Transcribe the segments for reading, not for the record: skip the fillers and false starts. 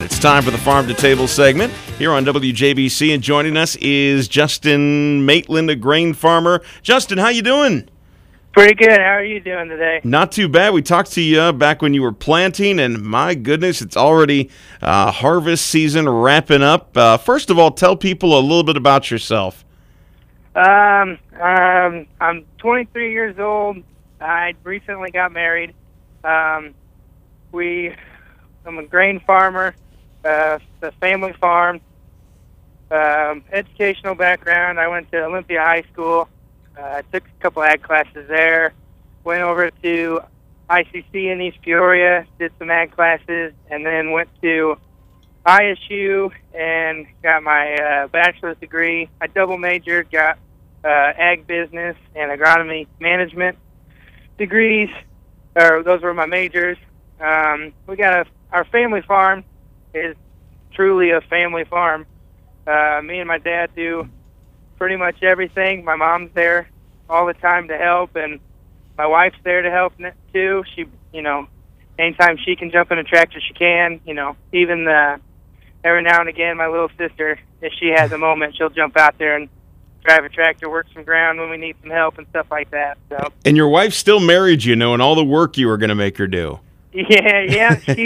It's time for the Farm to Table segment here on WJBC, and joining us is Justin Maitland, a grain farmer. Justin, how you doing? Pretty good. How are you doing today? Not too bad. We talked to you back when you were planting, and my goodness, it's already harvest season wrapping up. First of all, tell people a little bit about yourself. I'm 23 years old. I recently got married. I'm a grain farmer, the family farm, educational background. I went to Olympia High School. I took a couple ag classes there, went over to ICC in East Peoria, did some ag classes, and then went to ISU and got my bachelor's degree. I double majored, got ag business and agronomy management degrees. Those were my majors. We got our family farm is truly a family farm. Me and my dad do pretty much everything. My mom's there all the time to help, and my wife's there to help too. She, anytime she can jump in a tractor, she can. Even every now and again, my little sister, if she has a moment, she'll jump out there and drive a tractor, work some ground when we need some help and stuff like that. So. And your wife still married you, knowing all the work you were going to make her do. Yeah, she,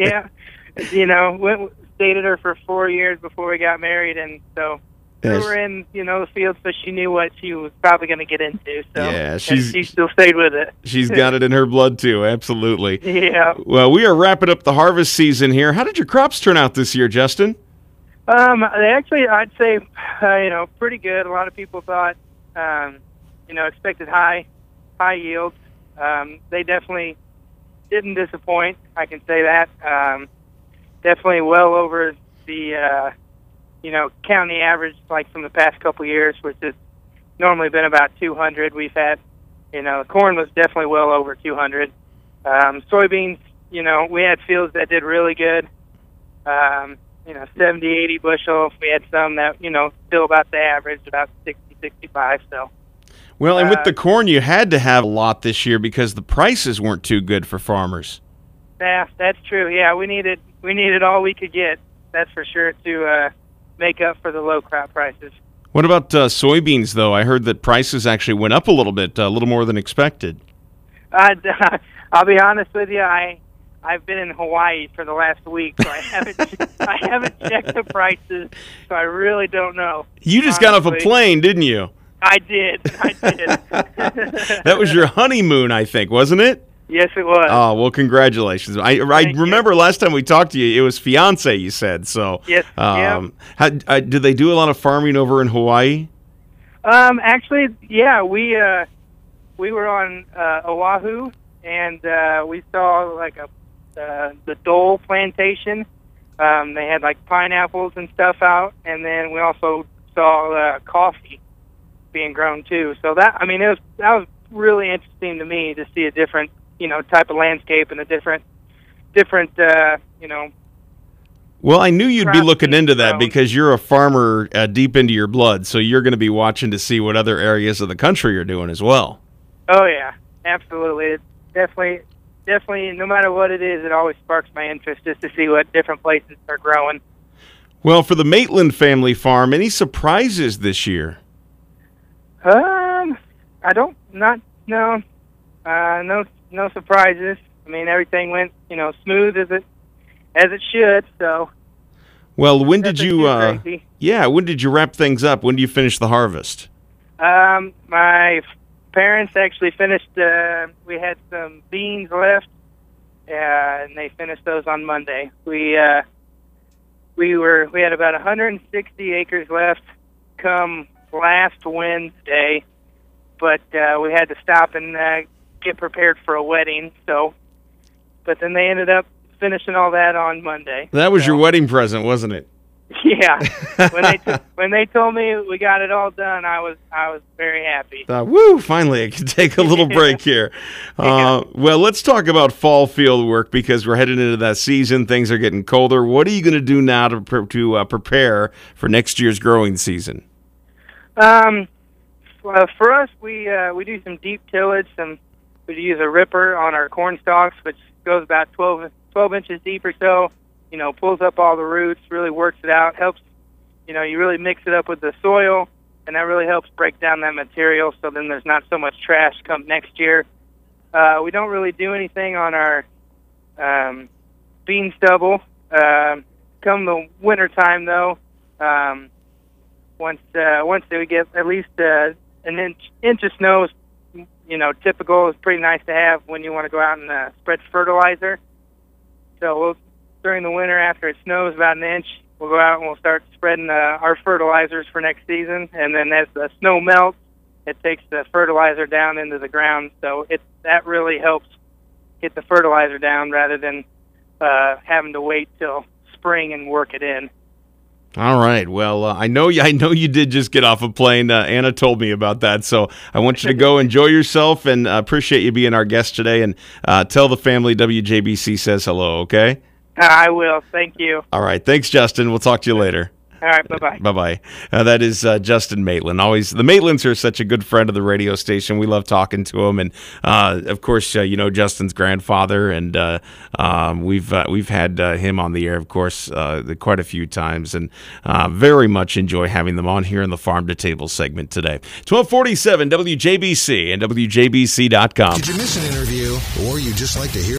dated her for 4 years before we got married, and so we were in, the field, so she knew what she was probably going to get into. So yeah, she still stayed with it. She's got it in her blood too, absolutely. Yeah. Well, we are wrapping up the harvest season here. How did your crops turn out this year, Justin? They actually, I'd say, pretty good. A lot of people thought, expected high yields. They definitely didn't disappoint. I can say that. Definitely well over the, county average, like from the past couple years, which has normally been about 200. We've had, corn was definitely well over 200. Soybeans, we had fields that did really good. 70, 80 bushel. We had some that, still about the average, about 60, 65. So. Well, and with the corn, you had to have a lot this year because the prices weren't too good for farmers. Yeah, that's true. Yeah, we needed all we could get. That's for sure to make up for the low crop prices. What about soybeans, though? I heard that prices actually went up a little bit, a little more than expected. I'll be honest with you. I've been in Hawaii for the last week, so I haven't checked the prices, so I really don't know. You just got off a plane, didn't you? I did. That was your honeymoon, I think, wasn't it? Yes, it was. Oh, well, congratulations. I remember last time we talked to you, it was fiance, you said. So, yes. Did they do a lot of farming over in Hawaii? Actually, yeah. We were on Oahu, and we saw like the Dole plantation. They had like pineapples and stuff out, and then we also saw coffee being grown too. So that was really interesting to me to see a different type of landscape and a different Well, I knew you'd be looking into that because you're a farmer deep into your blood, so you're going to be watching to see what other areas of the country are doing as well. Oh yeah, absolutely. It's definitely, no matter what it is, it always sparks my interest just to see what different places are growing. Well, for the Maitland family farm, any surprises this year? No surprises. I mean, everything went, smooth as it should. So. Well, when did you? When did you wrap things up? When do you finish the harvest? My parents actually finished. We had some beans left, and they finished those on Monday. We had about 160 acres left come last Wednesday, but we had to stop and get prepared for a wedding. So, but then they ended up finishing all that on Monday. That was your wedding present, wasn't it? Yeah. When they told me we got it all done, I was very happy. Woo! Finally, I can take a little break here. Well, let's talk about fall field work because we're heading into that season. Things are getting colder. What are you going to do now to prepare for next year's growing season? Well, for us, we do some deep tillage. We use a ripper on our corn stalks, which goes about 12 inches deep or so. pulls up all the roots, really works it out, helps, you really mix it up with the soil, and that really helps break down that material so then there's not so much trash come next year. We don't really do anything on our bean stubble. Come the winter time, though, once we get at least an inch of snow, typical is pretty nice to have when you want to go out and spread fertilizer. So during the winter, after it snows about an inch, we'll go out and we'll start spreading our fertilizers for next season. And then as the snow melts, it takes the fertilizer down into the ground. So that really helps get the fertilizer down rather than having to wait till spring and work it in. All right. Well, I know you did just get off a plane. Anna told me about that, so I want you to go enjoy yourself, and appreciate you being our guest today. And tell the family WJBC says hello. Okay. I will. Thank you. All right. Thanks, Justin. We'll talk to you later. All right, bye-bye. Bye-bye. That is Justin Maitland. The Maitlands are such a good friend of the radio station. We love talking to him. And, of course, Justin's grandfather, and we've had him on the air, of course, quite a few times, and very much enjoy having them on here in the Farm to Table segment today. 1247 WJBC and WJBC.com. Did you miss an interview, or you just like to hear